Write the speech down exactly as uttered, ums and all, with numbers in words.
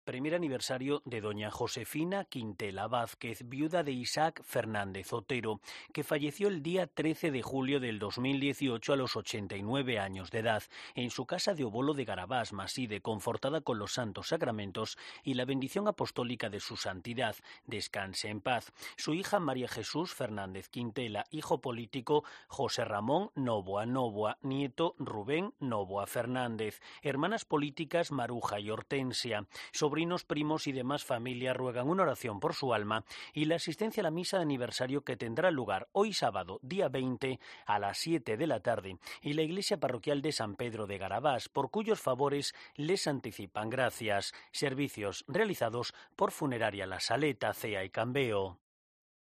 Primer aniversario de doña Josefina Quintela Vázquez, viuda de Isaac Fernández Otero, que falleció el día trece de julio del dos mil dieciocho a los ochenta y nueve años de edad, en su casa de Obolo de Garabás, Maside, confortada con los santos sacramentos y la bendición apostólica de su santidad. Descanse en paz. Su hija María Jesús Fernández Quintela, hijo político José Ramón Novoa Novoa, nieto Rubén Novoa Fernández, hermanas políticas Maruja y Hortensia, sobrinos, primos y demás familia ruegan una oración por su alma y la asistencia a la misa de aniversario que tendrá lugar hoy sábado, día veinte, a las siete de la tarde, y la iglesia parroquial de San Pedro de Garabás, por cuyos favores les anticipan gracias. Servicios realizados por Funeraria La Saleta, Cea y Cambeo.